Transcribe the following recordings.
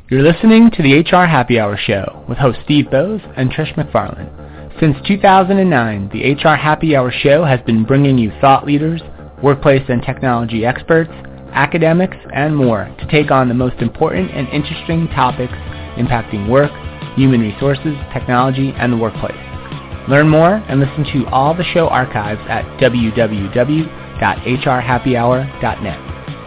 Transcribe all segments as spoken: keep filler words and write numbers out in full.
You're listening to the H R Happy Hour Show with host Steve Bowes and Trish McFarlane. Since two thousand nine, the H R Happy Hour Show has been bringing you thought leaders, workplace and technology experts, academics, and more to take on the most important and interesting topics impacting work, human resources, technology, and the workplace. Learn more and listen to all the show archives at w w w dot h r happy hour dot net.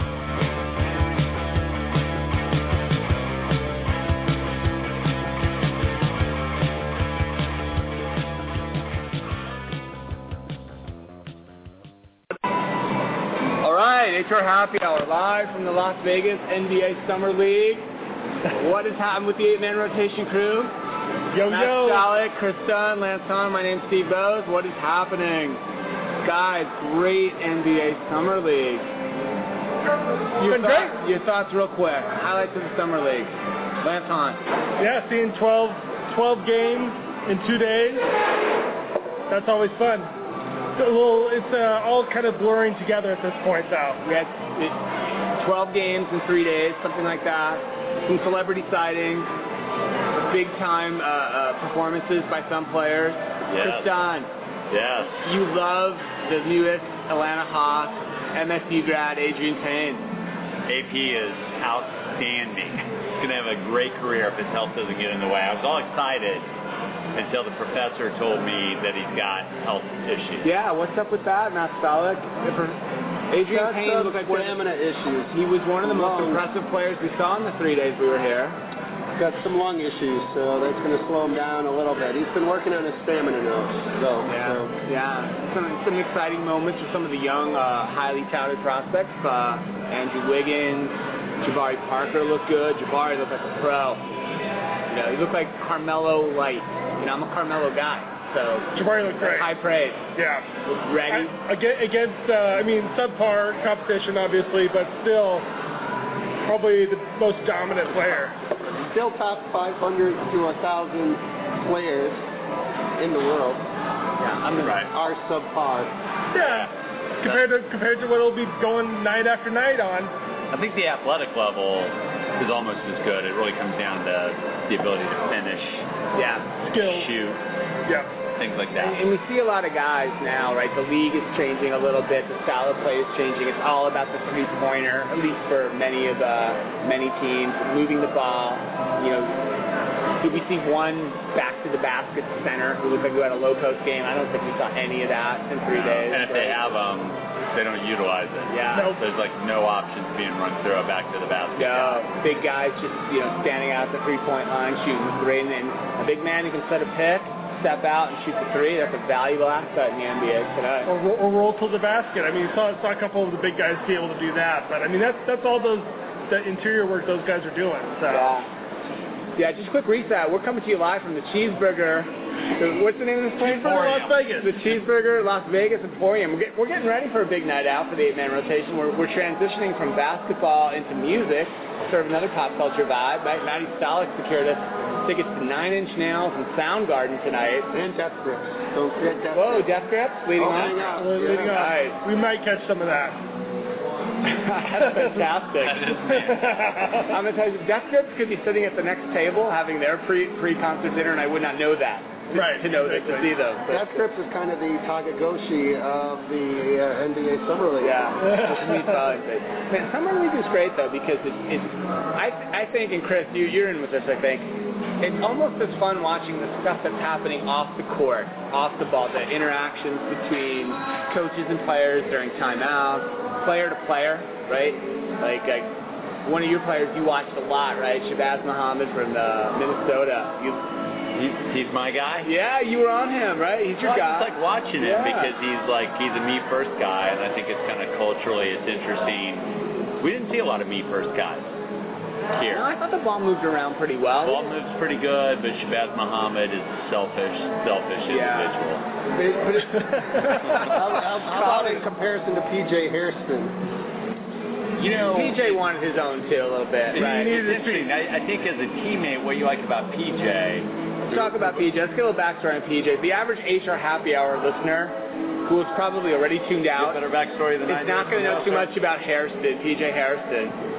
H R Happy Hour, live from the Las Vegas N B A Summer League. What has happened with the eight-man rotation crew? Yo, Matt yo. Stalick, Chris Dunn, Lance Hahn, my name's Steve Bowes. What is happening? Guys, great N B A Summer League. Your It's been thoughts, great. Your thoughts real quick. Highlights of the Summer League. Lance Hahn. Yeah, seeing twelve, twelve games in two days, that's always fun. It's, a little, it's uh, all kind of blurring together at this point, though. We had twelve games in three days, something like that. Some celebrity sightings, big-time uh, uh, performances by some players. Yes. Chris Dunn, Yes. you love the newest Atlanta Hawks, M S U grad Adrian Payne. A P is outstanding. He's going to have a great career if his health doesn't get in the way. I was all excited until the professor told me that he's got health issues. Yeah, what's up with that, Matt Stalick? Adrian Got Payne some looked like one of the, stamina issues. he was one of the most Lung. impressive players we saw in the three days we were here. Got some lung issues, so that's going to slow him down a little bit. He's been working on his stamina now, though. Yeah, So. yeah. Some some exciting moments with some of the young, uh, highly touted prospects. Uh, Andrew Wiggins, Jabari Parker looked good. Jabari looked like a pro. You know, he looked like Carmelo Light. You know, I'm a Carmelo guy, so Jabari looked great. high praise. Yeah. Looked ready. I, against, against uh, I mean, subpar competition, obviously, but still probably the most dominant player. Still top five hundred to one thousand players in the world Yeah, I'm the Right. are subpar. Yeah. Compared to compared to what it'll be going night after night on. I think the athletic level is almost as good. It really comes down to the ability to finish, Yeah. Skills. shoot, Yeah. things like And, that. and we see a lot of guys now, right? The league is changing a little bit. The style of play is changing. It's all about the three-pointer, at least for many of the many teams. Moving the ball. You know, did we see one back-to-the-basket center who looked like we had a low-post game? I don't think we saw any of that in three days. And if they right? have them, they don't utilize it. Yeah. Nope. There's like no options being run through a back to the basket. No, big guys just, you know, standing out at the three-point line, shooting the three, and then a big man who can set a pick, step out and shoot the three. That's a valuable asset in the N B A today. Or, ro- or roll to the basket. I mean, you saw, saw a couple of the big guys be able to do that. But, I mean, that's that's all those the interior work those guys are doing. So. Yeah. Yeah, just a quick reset. We're coming to you live from the Cheeseburger. the- What's the name of this place? Cheeseburger Las Vegas. The Cheeseburger Las Vegas Emporium. We're, get, we're getting ready for a big night out for the eight-man rotation. We're, we're transitioning from basketball into music, serve another pop culture vibe. Right? Matty Stalick secured us tickets to Nine Inch Nails and Soundgarden tonight. And Death Grips. Don't forget Death Whoa, Grips. Death Grips leading Oh, on. hang on. Uh, leading Yeah. on. Nice. We might catch some of that. That's fantastic. That is I'm gonna tell you, Death Grips could be sitting at the next table having their pre pre concert dinner, and I would not know that. To, Right, To know that, to exactly. see those. But, Death Grips is kind of the Tagagoshi of the uh, N B A Summer League. yeah, it's neat fun. But, man, Summer League is great though because it's, it's I I think, and Chris, you you're in with this. I think it's almost as fun watching the stuff that's happening off the court, off the ball, the interactions between coaches and players during timeouts, player to player, right? Like, like one of your players you watched a lot, right? Shabazz Muhammad from uh, Minnesota. You, He's, he's my guy. yeah, you were on him, right? He's your Well, I guy. just like watching him Yeah. because he's like he's a me first guy, and I think it's kind of culturally it's interesting. We didn't see a lot of me first guys here. No, I thought the ball moved around pretty well. Ball moves pretty good, but Shabazz Muhammad is a selfish, selfish Yeah. individual. But it, but it, how, how, how about in comparison to P J Hairston? You know, P J wanted his own too a little bit, It's, right? it's interesting. I, I think as a teammate, what you like about P J. Let's talk about P J. Let's get a little backstory on P J. The average H R Happy Hour listener, who is probably already tuned out, Better backstory than I is do. not going to know too much about Hairston, P J Hairston.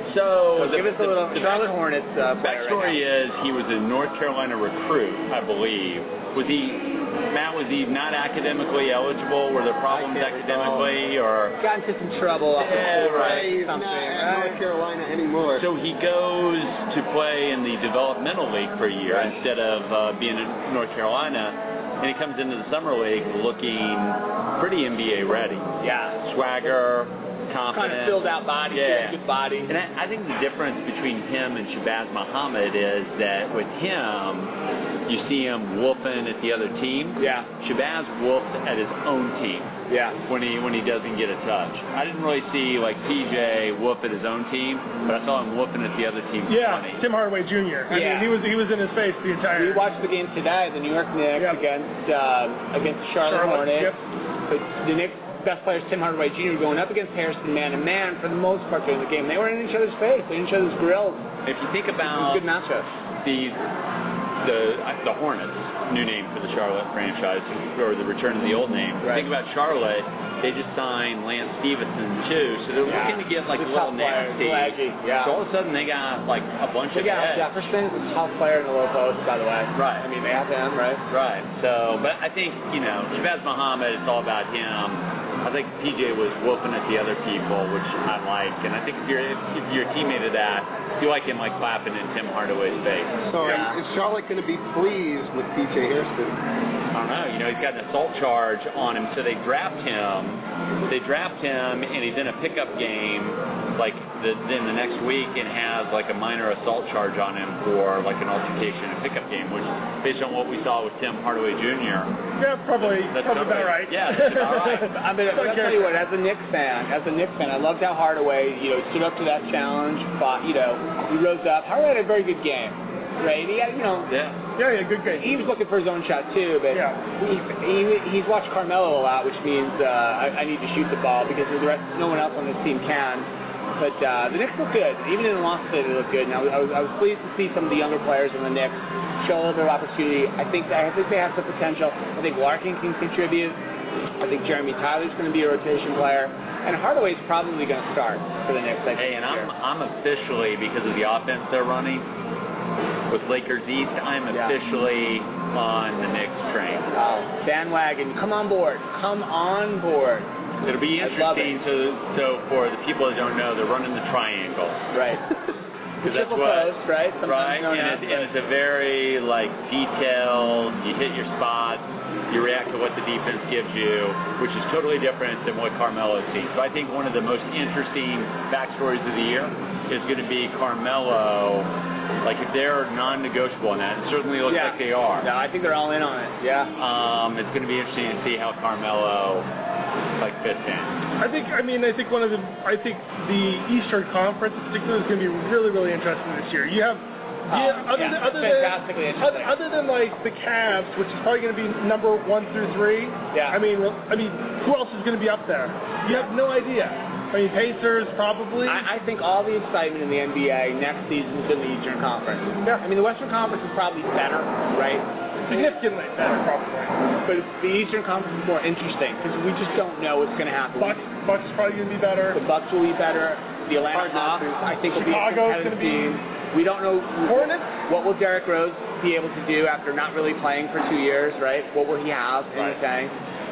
So, So the, give us a the, little the Charlotte Hornets uh, player backstory right is he was a North Carolina recruit, I believe. Was he, Matt, was he not academically eligible? Were there problems I can't academically, or? Got into some trouble off Yeah, the court, right. He's something, not at right? North Carolina anymore. So he goes to play in the developmental league for a year Right. instead of uh, being in North Carolina, and he comes into the summer league looking pretty N B A ready. Yeah. Swagger, confident. Kind of filled out body, Yeah. good body. And I, I think the difference between him and Shabazz Muhammad is that with him, you see him whooping at the other team. Yeah. Shabazz whooped at his own team Yeah. when he when he doesn't get a touch. I didn't really see like P J whoop at his own team, but I saw him whooping at the other team's Yeah, twenty. Tim Hardaway Junior I Yeah. mean, he was he was in his face the entire. We watched the game today, the New York Knicks Yep. against uh, against the Charlotte, Charlotte, Hornets. yep. But the Knicks' best players, Tim Hardaway Junior, going up against Harrison man to man for the most part during the game. They were in each other's face, in each other's grills. If you think It was a about good matchup. the the the Hornets, new name for the Charlotte franchise, or the return of the old name. Right. Think about Charlotte. They just signed Lance Stevenson too, so they're Yeah. looking to get like a He's a little tough player, nasty. flashy, yeah. So all of a sudden they got like a bunch They of got heads. Jefferson, a tough player in the low post, by the way. Right. I mean, they have him, right? Right. So, but I think, you know, Shabazz Muhammad, it's all about him. I think P J was whooping at the other people, which I like. And I think if you're if, if you're a teammate of that, you like him like clapping in Tim Hardaway's face. So Yeah. is Charlotte going to be pleased with P J Hairston? I don't know. You know, he's got an assault charge on him, so they draft him. They draft him, and he's in a pickup game, like the, then the next week, and has like a minor assault charge on him for like an altercation in a pickup game, which, based on what we saw with Tim Hardaway Junior, Yeah, probably That's probably about about right. right. Yeah, that's about right. I mean, I'll tell you what, as a Knicks fan, as a Knicks fan, I loved how Hardaway, you know, stood up to that challenge, fought, you know, he rose up. Hardaway had a very good game, right? He had, you know, yeah. Yeah, yeah, good game. he was looking for his own shot too, but Yeah. he, he, he's watched Carmelo a lot, which means uh, I, I need to shoot the ball because the rest, no one else on this team can. But uh, the Knicks look good. Even in the loss today, they look good. And I was, I was, I was pleased to see some of the younger players in the Knicks show a little bit of opportunity. I think I think they have some potential. I think Larkin can contribute. I think Jeremy Tyler's going to be a rotation player. And Hardaway's probably going to start for the Knicks. I think, Hey, and this I'm year. I'm officially, because of the offense they're running with Lakers East, I'm Yeah. officially on the Knicks train. Uh, bandwagon, come on board. Come on board. It'll be I love interesting to so for the people that don't know, they're running the triangle. Right. The 'Cause that's triple what- post, right? Sometimes Right, known and, as, it, and it's a very like detailed. You hit your spots, you react to what the defense gives you, which is totally different than what Carmelo sees. So I think one of the most interesting backstories of the year is going to be Carmelo. Like if they're non-negotiable in that, it certainly looks Yeah. like they are. Yeah, I think they're all in on it. Yeah. Um, it's going to be interesting to see how Carmelo like fits in. I think, I mean, I think one of the, I think the Eastern Conference in particular is going to be really, really interesting this year. You have, yeah, other, yeah, than, other, fantastically than, interesting. other, other than like the Cavs, which is probably going to be number one through three. Yeah. I mean, well, I mean, who else is going to be up there? You have no idea. I mean, Pacers probably. I, I think all the excitement in the N B A next season is in the Eastern Conference. Yeah. I mean, the Western Conference is probably better, right? Significantly better, probably. But the Eastern Conference is more interesting because we just don't know what's going to happen. Bucks, Bucks is probably going to be better. The Bucks will be better. The Atlanta Hard not Hawks, to. I think, will be a Chicago's competitive gonna be- team. We don't know Hornets? what will Derrick Rose be able to do after not really playing for two years, right? What will he have in Right. the tank?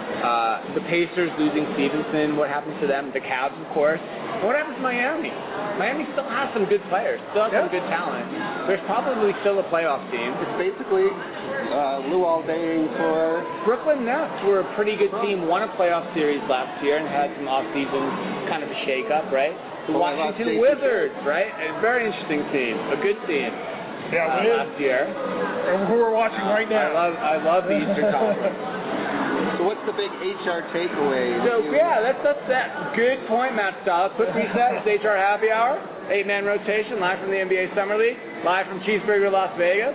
Uh, the Pacers losing Stevenson, what happens to them? The Cavs, of course. And what happens to Miami? Miami still has some good players, still has Yeah. some good talent. There's probably still a playoff team. It's basically uh, Luol Deng for Brooklyn Nets were a pretty good team, won a playoff series last year and had some off-season kind of a shake-up, right? The Well, I lost Washington Jason Wizards, right? A very interesting team, a good team Yeah, uh, we is. last year. And who we're watching right I now. love, I love the Eastern Conference. So what's the big H R takeaway? So You- yeah, that's that's that. Good point, Matt Stahl. Quick reset. It's H R Happy Hour, eight-man rotation, live from the N B A Summer League, live from Cheeseburger, Las Vegas.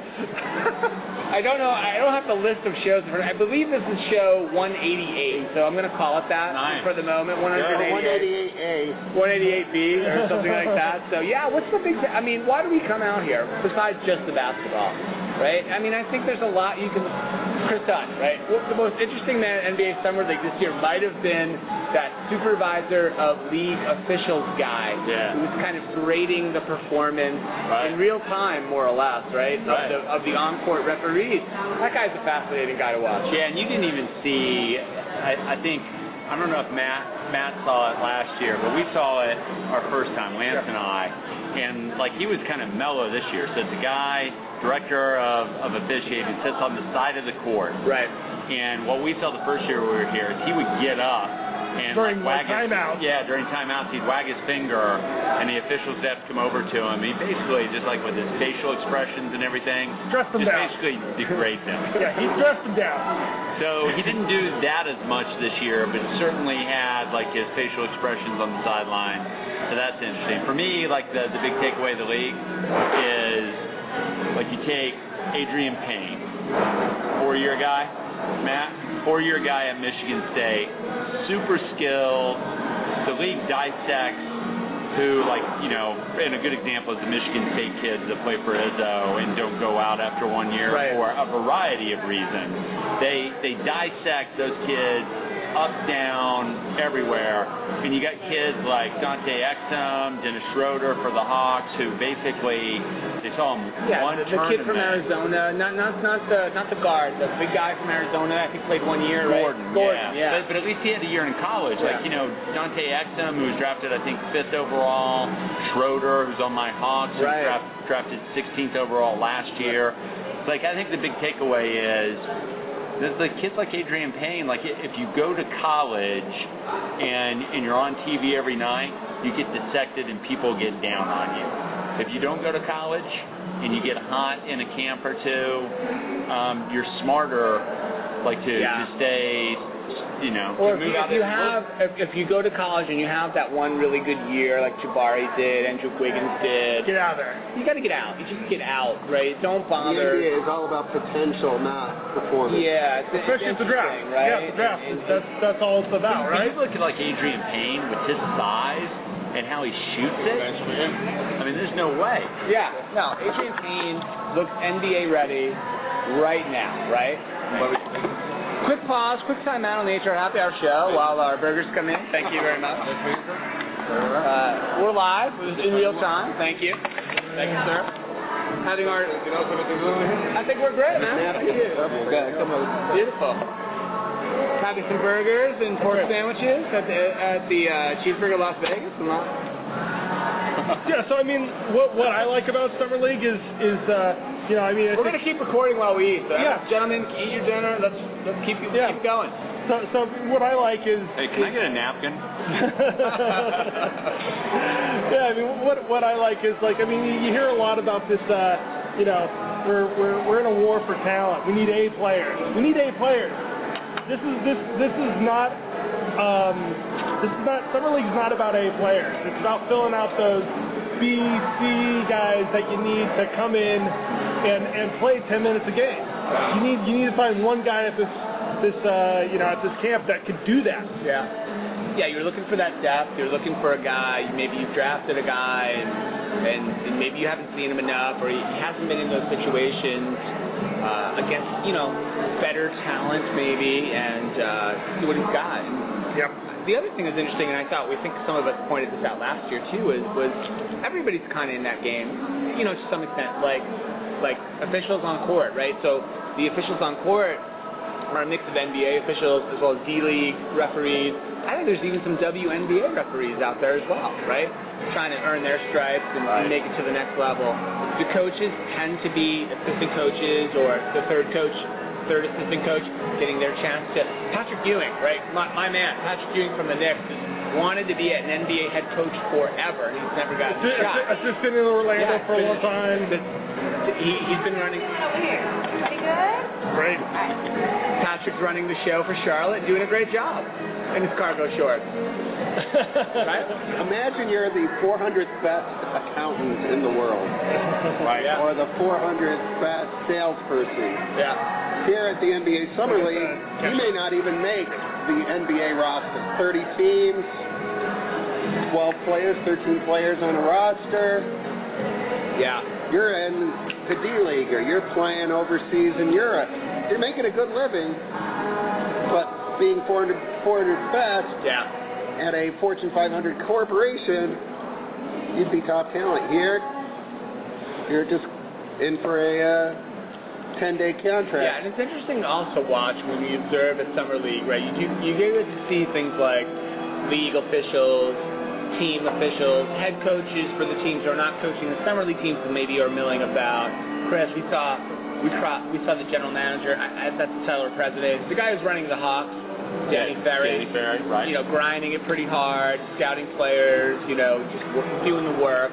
I don't know. I don't have the list of shows. I believe this is show one eighty-eight, so I'm going to call it that Nice. for the moment. one Oh, eighty-eight. one eighty-eight A. one eighty-eight B or something like that. So yeah, what's the big? I mean, why do we come out here besides just the basketball, right? I mean, I think there's a lot you can Chris Dunn, right? Well, the most interesting man at N B A Summer League this year might have been that supervisor of league officials guy yeah. who was kind of grading the performance right. in real time, more or less, right? right. Of, the, of the on-court referees. That guy's a fascinating guy to watch. Yeah, and you didn't even see, I, I think, I don't know if Matt Matt saw it last year, but we saw it our first time, Lance sure. and I, and like he was kind of mellow this year. So the guy, director of, of officiating, sits on the side of the court. Right. And what we saw the first year we were here is he would get up and during like, wag his, timeout. Yeah, during timeouts he'd wag his finger, and the officials would have to come over to him. He basically just like with his facial expressions and everything, dressed them just down. basically degrades them. Yeah, he dressed them down. So he didn't do that as much this year, but certainly had like his facial expressions on the sideline. So that's interesting. For me, like the the big takeaway of the league is like you take Adrian Payne, four-year guy, Matt, four-year guy at Michigan State, super skilled. The league dissects who, like, you know, and a good example is the Michigan State kids that play for Izzo and don't go out after one year right. for a variety of reasons. They they dissect those kids up, down, everywhere. And you got kids like Dante Exum, Dennis Schroeder for the Hawks, who basically they saw him yeah, one the, the tournament. kid from Arizona, not not not the not the guard, the big guy from Arizona. I think played one year. Gordon, right? Gordon, yeah. yeah. But, but at least he had a year in college. Yeah. Like you know, Dante Exum, who was drafted I think fifth overall. Schroeder, who's on my Hawks, who right. was draft, drafted sixteenth overall last year. Like I think the big takeaway is. The, the kids like Adrian Payne, like if you go to college and and you're on T V every night, you get dissected and people get down on you. If you don't go to college and you get hot in a camp or two, um, you're smarter, like to, yeah. to stay, you know, or to move if, out if you of have, if, if you go to college and you have that one really good year, like Jabari did, Andrew Wiggins did, get out of there. You got to get out. You just get out, right? Don't bother. The N B A is all about potential, not performance. Yeah, it's, especially it's the draft, right? Yeah, the draft. And, and, that's that's all it's about, right? You look at like Adrian Payne with his size and how he shoots it. I mean, there's no way. Yeah, no. Adrian Payne looks N B A ready right now, right? Quick pause, quick time out on the H R Happy Hour show while our burgers come in. Thank you very much. Uh, we're live in real time. Thank you. Thank you, sir. Having our. I think we're great, man. Thank you. Beautiful. Having some burgers and pork sandwiches at the at the uh, Cheeseburger Las Vegas. Yeah, so I mean, what what I like about Summer League is is uh, you know, I mean, I we're think, gonna keep recording while we eat. So yeah, gentlemen, eat your dinner. Let's let's keep yeah. keep going. So so what I like is. Hey, can is, I get a napkin? Yeah, I mean, what what I like is like I mean, you hear a lot about this. Uh, you know, we're we're we're in a war for talent. We need A players. We need A players. This is this this is not. Um, this is not Summer League is not about A players. It's about filling out those B, C guys that you need to come in and, and play ten minutes a game. You need you need to find one guy at this this uh, you know at this camp that could do that. Yeah, yeah. You're looking for that depth. You're looking for a guy. Maybe you've drafted a guy and and, and maybe you haven't seen him enough, or he hasn't been in those situations uh, against you know better talent maybe, and uh, see what he's got. And, Yep. The other thing that's interesting, and I thought we think some of us pointed this out last year too, is was everybody's kind of in that game, you know, to some extent, like like officials on court, right? So the officials on court are a mix of N B A officials as well as D-League referees. I think there's even some W N B A referees out there as well, right? Trying to earn their stripes and right. make it to the next level. The coaches tend to be assistant coaches or the third coach. third assistant coach getting their chance to Patrick Ewing, right? My, my man, Patrick Ewing from the Knicks, wanted to be an N B A head coach forever. He's never gotten a shot. Assistant in Orlando yeah, for a long time. He, he's been running. Over here. Pretty good? Great. Patrick's running the show for Charlotte, doing a great job in his cargo shorts. Right? Imagine you're the four hundredth best accountant in the world. Right. Yeah. Or the four hundredth best salesperson. Yeah. Here at the N B A Summer League, you may not even make the N B A roster. thirty teams, twelve players, thirteen players on a roster. Yeah. you're in the D-League or you're playing overseas in Europe. You're making a good living, but being four hundred, four hundred best Yeah. at a Fortune five hundred corporation, you'd be top talent. Here, you're just in for a uh, ten-day contract. Yeah, and it's interesting to also watch when you observe at Summer League, right? You, you get to see things like league officials, team officials, head coaches for the teams who are not coaching the Summer League teams that maybe are milling about. Chris, we saw we, cro- we saw the general manager, I, I, that's the title of president, the guy who's running the Hawks, Danny Ferry, Danny Ferry, right. you know, grinding it pretty hard, scouting players, you know, just w- doing the work.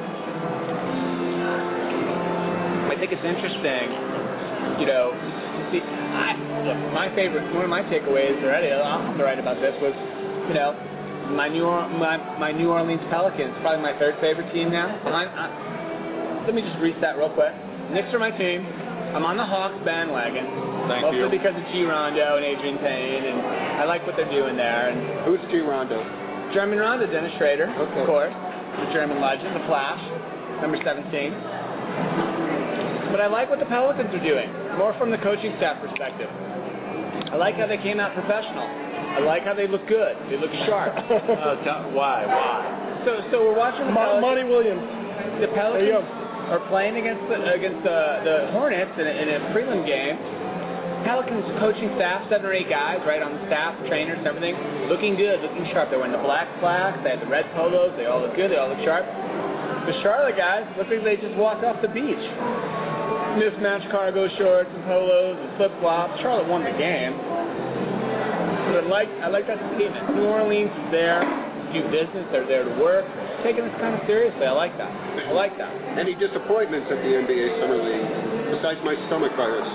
I think it's interesting, you know, to see, I, look, my favorite, one of my takeaways already, I'll have to write about this, was, you know, my New or- my, my New Orleans Pelicans, probably my third favorite team now. I, I, let me just reset real quick. Knicks are my team. I'm on the Hawks bandwagon. Thank mostly you. because of G. Rondo and Adrian Payne, and I like what they're doing there. And Who's G. Rondo? German Rondo, Dennis Schrader, Okay. of course, the German legend, the Flash, number seventeen. But I like what the Pelicans are doing, more from the coaching staff perspective. I like how they came out professional. I like how they look good. They look sharp. Uh, tell- why? Why? So, so we're watching the Mo- Pelicans. Monty Williams. The There you Pelicans go. are playing against the against the, the Hornets in a, in a prelim game. Pelicans coaching staff, seven or eight guys, right on the staff, trainers, everything, looking good, looking sharp. They're wearing the black slacks, they had the red polos, they all look good, they all look sharp. The Charlotte guys look like they just walked off the beach. Mismatched cargo shorts and polos and flip flops. Charlotte won the game. But I like I like that statement. New Orleans is there to do business. They're there to work. Taking this kind of seriously. I like that. I like that. Any disappointments at the N B A Summer League besides my stomach virus?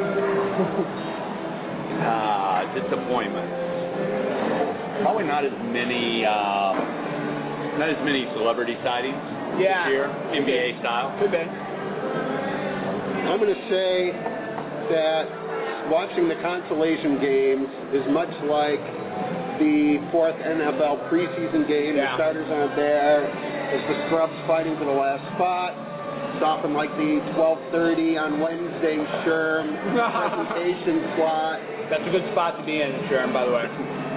Uh, disappointment. Probably not as many, uh, not as many celebrity sightings Yeah. this year, N B A style. Could be. I'm going to say that watching the consolation games is much like the fourth N F L preseason game. Yeah. The starters aren't there. It's the scrubs fighting for the last spot. It's often like the twelve thirty on Wednesday Sherm presentation slot. That's a good spot to be in, Sherm, by the way.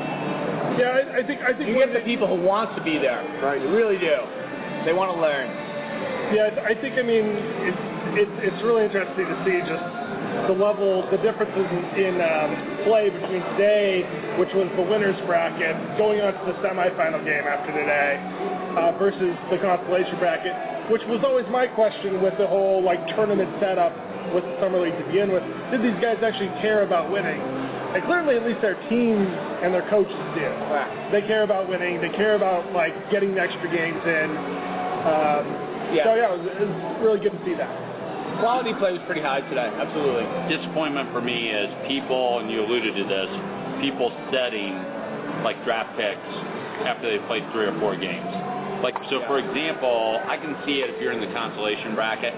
Yeah, I, I think I think You one get the people who want to be there. Right. They really do. They want to learn. Yeah, I think, I mean, it's, it's, it's really interesting to see just the level, the differences in, in um, play between today, which was the winner's bracket, going on to the semifinal game after today, uh, versus the consolation bracket, which was always my question with the whole, like, tournament setup with the Summer League to begin with. Did these guys actually care about winning? And clearly, at least their teams and their coaches do. Right. They care about winning. They care about, like, getting the extra games in. Um, Yeah. So, yeah, it was, it was really good to see that. Quality play was pretty high today. Absolutely. Disappointment for me is people, and you alluded to this, people setting like draft picks after they played three or four games. Like, so for example, I can see it if you're in the consolation bracket.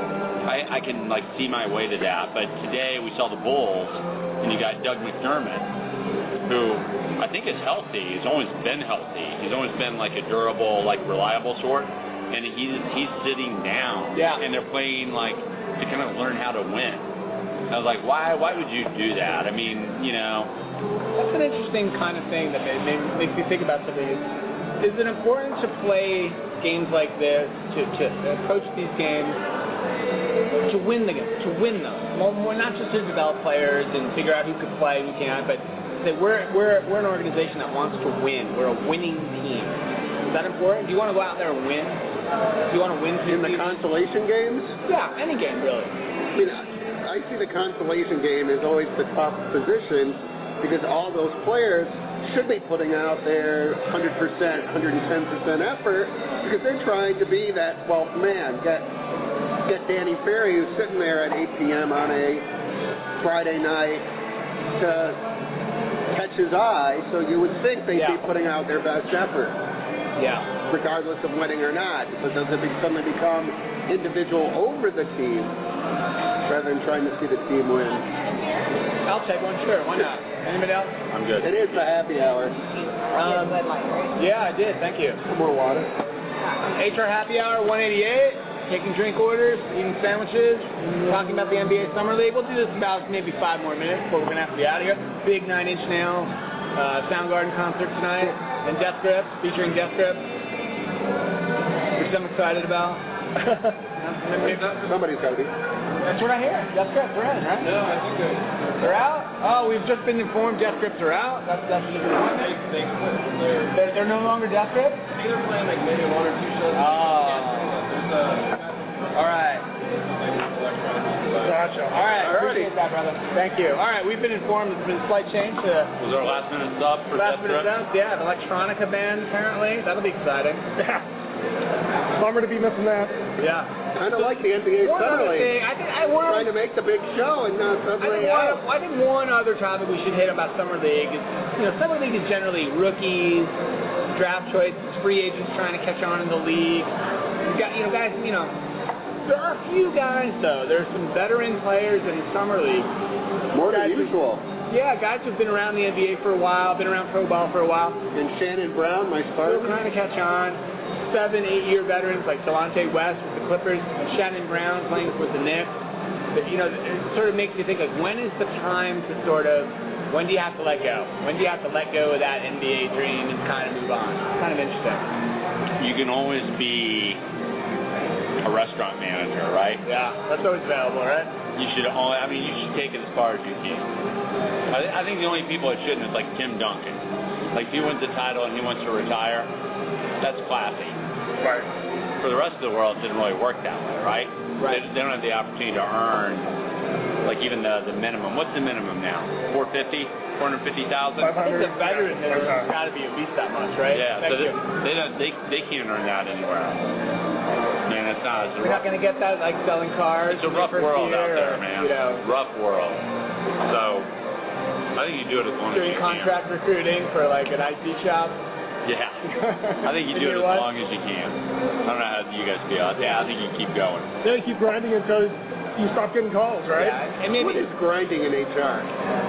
I, I can like see my way to that. But today we saw the Bulls, and you got Doug McDermott, who I think is healthy. He's always been healthy. He's always been like a durable, like reliable sort. And he's he's sitting down, Yeah. and they're playing like to kind of learn how to win. I was like, why why would you do that? I mean, you know, That's an interesting kind of thing that ma- ma- makes me think about something. Is, is it important to play games like this, to, to approach these games, to win the games, to win them? Well, we're not just to develop players and figure out who can play and who can't, but that we're, we're, we're an organization that wants to win. We're a winning team. Is that important? Do you want to go out there and win? Do you want to win In the consolation games, Yeah, any game, really. I mean, I see the consolation game as always the tough position because all those players should be putting out their one hundred percent, one hundred ten percent effort because they're trying to be that twelfth man. Get get Danny Ferry, who's sitting there at eight p.m. on a Friday night to catch his eye, so you would think they'd Yeah. be putting out their best effort, Yeah. regardless of winning or not. But does it be- suddenly become individual over the team rather than trying to see the team win? I'll take one, sure. Why not? Anybody else? I'm good. It is the happy hour. Um, Yeah, I did. Thank you. More water. H R Happy Hour one eighty-eight. taking drink orders, eating sandwiches, talking about the N B A Summer League. We'll do this about maybe five more minutes before we're going to have to be out of here. Big Nine Inch Nails uh, Soundgarden concert tonight, and Death Grips, featuring Death Grips, which I'm excited about. Somebody's got to be. That's what I hear. Death Grips are in, right? No, I think they're, They're out? Oh, we've just been informed Death Grips are out. That's that's a disappointment. they, they quit. They're, They're, they're no longer Death Grips? I think they're playing like maybe one or two shows. Oh. There's a... All right. Gotcha. All right. Appreciate that, brother. Thank you. All right. We've been informed there's been a slight change to Was our last minute sub for last Death minute Grips? dance. Yeah, the electronica band apparently. That'll be exciting. Bummer to be missing that. Yeah. Kind of like the N B A One Summer other League. thing, I think I want Trying to make the big show and not I suddenly think, one, out. I think one other topic we should hit about Summer League is, you know, Summer League is generally rookies, draft choices, free agents trying to catch on in the league. You've got, you know, guys, you know, there are a few guys, though. There's some veteran players in the Summer League. More than Guys who- usual. Yeah, guys who've been around the N B A for a while, been around pro ball for a while. And Shannon Brown, my Still Spartan. trying to catch on. Seven, eight-year veterans like Delonte West with the Clippers, Shannon Brown playing with the Knicks. But, you know, it sort of makes me think, like, when is the time to sort of, when do you have to let go? When do you have to let go of that N B A dream and kind of move on? Kind of interesting. You can always be a restaurant manager, right? Yeah, that's always available, right? You should only, I mean, you should take it as far as you can. I, th- I think the only people that shouldn't is like Tim Duncan. Like, if he wins the title and he wants to retire, that's classy. Right. For the rest of the world, it didn't really work that way, right? Right. They, they don't have the opportunity to earn, like, even the, the minimum. What's the minimum now? four hundred fifty thousand dollars? four hundred fifty thousand dollars? I think the veteran has got to be at least that much, right? Yeah, Thank so they, you. they, don't, they, they can't earn that anywhere else. Man, it's not. It's a We're not rough, going to get that, like, selling cars. it's a in the rough first world year, out there, or, man. You know, Rough world. So, I think you do it as long as doing you contract recruiting for, like, an I T shop. can. Yeah. I think you do it You as know what? long as you can. I don't know how you guys feel. Yeah, I think you keep going. Yeah, you keep grinding until you stop getting calls, right? Yeah, and maybe What is grinding in H R?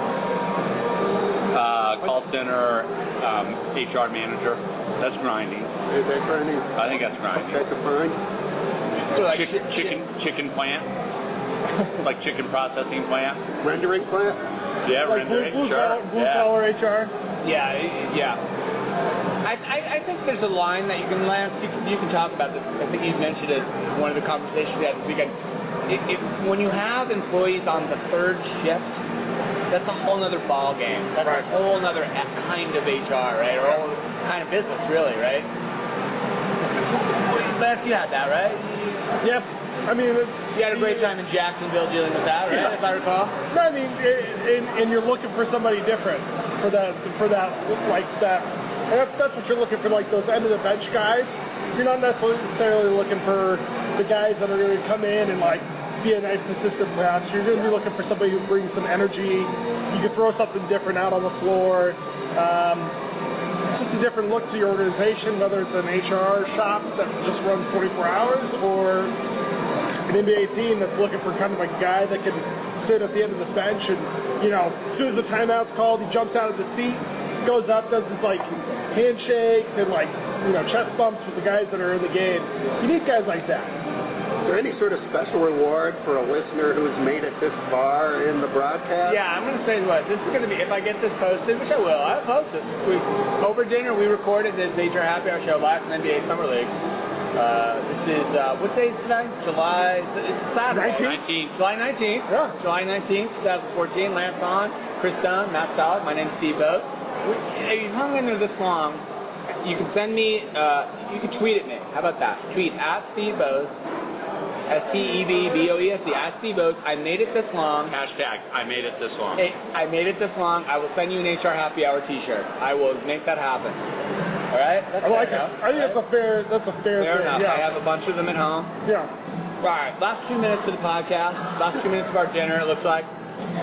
Uh, call center, um, H R manager. That's grinding. Is that grinding? I think that's grinding. Check the fine? So, like, Chicken, chicken, chicken plant. Like chicken processing plant. Rendering plant? Yeah, Like blue, rendering. blue, Sure. collar, blue Yeah. collar H R. Yeah, y- yeah. I, I, I think there's a line that you can land. You can, you can talk about this. I think you mentioned it in one of the conversations we had this weekend. It, it, when you have employees on the third shift, that's a whole other ball game. That's Right. a whole other kind of H R, right? Or a whole kind of business, really, right? Lance, you had that, right? Yep. I mean, it's, You had a great time in Jacksonville dealing with that, right? Yeah. If I recall. no, I mean, and, and you're looking for somebody different for that, for that, like that. And that's, that's what you're looking for, like those end of the bench guys. You're not necessarily looking for the guys that are going to come in and like be a nice assistant pass. You're going to be looking for somebody who brings some energy. You can throw something different out on the floor. Um, it's just a different look to your organization, whether it's an H R shop that just runs twenty-four hours or an N B A team that's looking for kind of a guy that can sit at the end of the bench and, you know, as soon as the timeout's called, he jumps out of the seat, goes up, does his like handshakes and like, you know, chest bumps with the guys that are in the game. You need guys like that. Is there any sort of special reward for a listener who's made it this far in the broadcast? Yeah, I'm going to say what, this is going to be, if I get this posted, which I will, I'll post it. We, over dinner, we recorded this H R Happy Hour show live from N B A Summer League. Uh, this is, uh, what day is tonight? July, it's Saturday. nineteenth. July nineteenth. Yeah. July nineteenth, twenty fourteen. Lance on, Chris Dunn, Matt Solid. My name's Steve Bose. If you've hung in there this long, you can send me, uh, you can tweet at me. How about that? Tweet at Steve Bose. S T E V B O E S E, at Steve Bose. I made it this long. Hashtag, I made it this long. Hey, I made it this long. I will send you an H R Happy Hour t-shirt. I will make that happen. All right? That's I like it. fair enough, I think right? that's a fair, that's a fair, Fair thing. enough. Yeah. I have a bunch of them at home. yeah. All right, last two minutes of the podcast. Last two minutes of our dinner. It looks like.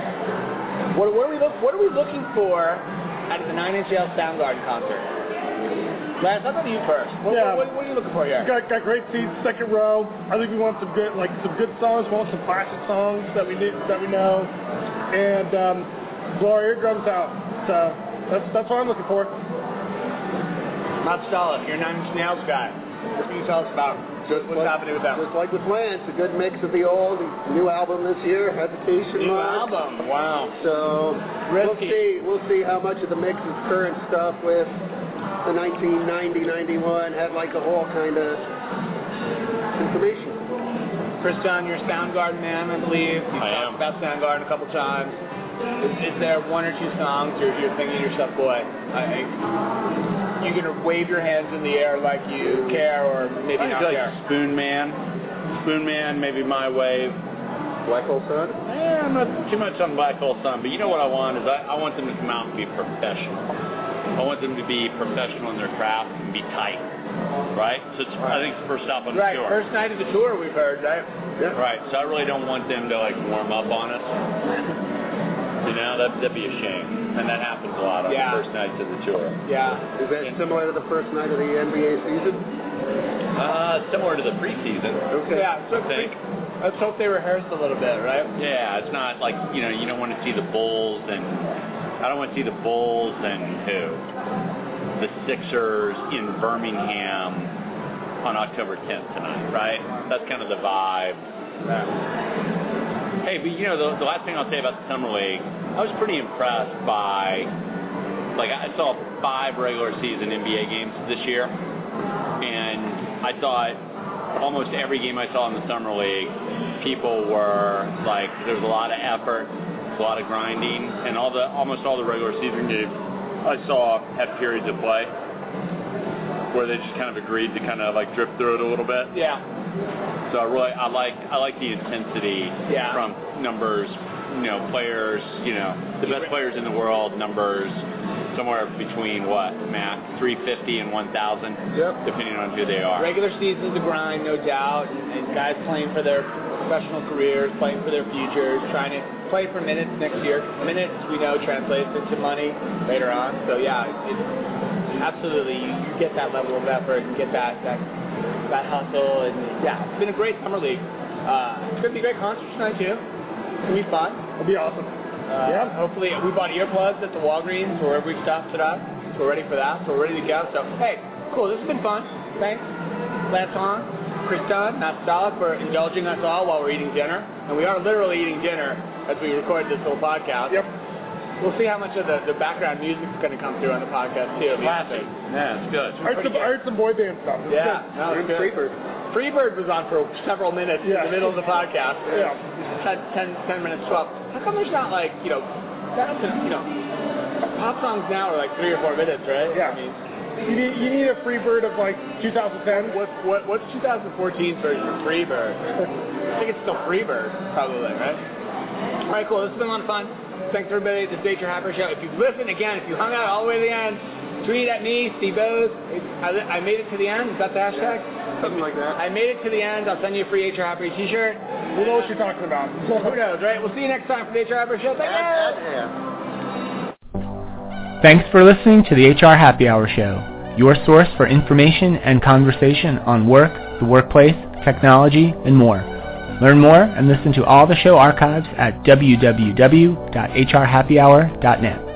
What, what are we look? What are we looking for at the Nine Inch Nails Soundgarden concert? Lance, I'll go to you first. What, Yeah. what, what are you looking for here? Got, got great seats, second row. I think we want some good, like some good songs. We want some classic songs that we need, that we know, and um, blow our eardrums out. So that's that's what I'm looking for. Matt Stollis, you're a Nine Inch Nails guy. What can you tell us about Just What's like, happening with them? Just like with Lance, a good mix of the old, new album this year, Hesitation New Mark. album. Wow. So we'll see. We'll see how much of the mix is current stuff with the nineteen ninety ninety-one. Had like a whole kind of information. Chris John, you're a Soundgarden man, I believe. You've I talked am. about Soundgarden a couple times. Is, is there one or two songs you're, you're thinking to yourself, boy, I, I, you're going to wave your hands in the air like you care or maybe I not feel care? like Spoon Man. Spoon Man, maybe My Wave. Black Hole Sun? Eh, I'm not too much on Black Hole Sun, but you know what I want is I, I want them to come out and be professional. I want them to be professional in their craft and be tight, right? So it's, I think it's the first stop on the Right, tour. first night of the tour we've heard, right? Yeah. Right, so I really don't want them to like warm up on us. You know, that, that'd be a shame. And that happens a lot on Yeah. the first nights of the tour. Yeah. Is that similar to the first night of the N B A season? Uh, similar to the preseason. Okay. Yeah, so I think. let's hope they rehearse a little bit, right? Yeah, it's not like, you know, you don't want to see the Bulls and, I don't want to see the Bulls and who? The Sixers in Birmingham on October tenth tonight, right? That's kind of the vibe. Hey, but you know, the, the last thing I'll say about the Summer League, I was pretty impressed by, like, I saw five regular season N B A games this year, and I thought almost every game I saw in the Summer League, people were, like, there was a lot of effort, a lot of grinding, and all the almost all the regular season games I saw had periods of play where they just kind of agreed to kind of, like, drift through it a little bit. Yeah. So I really, I like, I like the intensity Yeah. from numbers, you know, players, you know, the best players in the world, numbers somewhere between what, Matt, three fifty and one thousand, Yep. depending on who they are. Regular season's a grind, no doubt, and, and guys playing for their professional careers, playing for their futures, trying to play for minutes next year. Minutes, we know, translates into money later on. So yeah, it's absolutely, you, you get that level of effort and get that that that hustle, and yeah, it's been a great summer league. Uh, it's gonna be a great concert tonight too. It's gonna be fun. It'll be awesome. Uh, Yeah. Hopefully, we bought earplugs at the Walgreens wherever we stopped today. So we're ready for that. So we're ready to go. So hey, cool. This has been fun. Thanks, Lance Hahn, Chris Dunn, Matt Stolick for indulging us all while we're eating dinner. And we are literally eating dinner as we record this whole podcast. Yep. We'll see how much of the, the background music is going to come through on the podcast too. It'll be Classic. interesting. Yeah, it's good. I heard some, I heard some boy band stuff. It was Yeah, good. no, it's And good. Freebird. Freebird was on for several minutes Yeah. in the middle of the podcast. Yeah. ten, ten, ten minutes, twelve. How come there's not like, you know, that's a, you know, pop songs now are like three or four minutes, right? Yeah. I mean, You need, you need a Freebird of like two thousand ten. what, what, what's twenty fourteen's version of Freebird? I think it's still Freebird, probably, right? All right, cool. This has been a lot of fun. Thanks, everybody. This is the H R Happer Show. If you've listened, again, if you hung out all the way to the end, tweet at me, Steve Bose. I, I made it to the end. Is that the hashtag? Something like that. I made it to the end. I'll send you a free H R Happy t-shirt. Who knows what you're talking about? Who knows, right? We'll see you next time for the H R Happy Show. Thank you. Yeah. Thanks for listening to the H R Happy Hour Show, your source for information and conversation on work, the workplace, technology, and more. Learn more and listen to all the show archives at w w w dot h r happy hour dot net.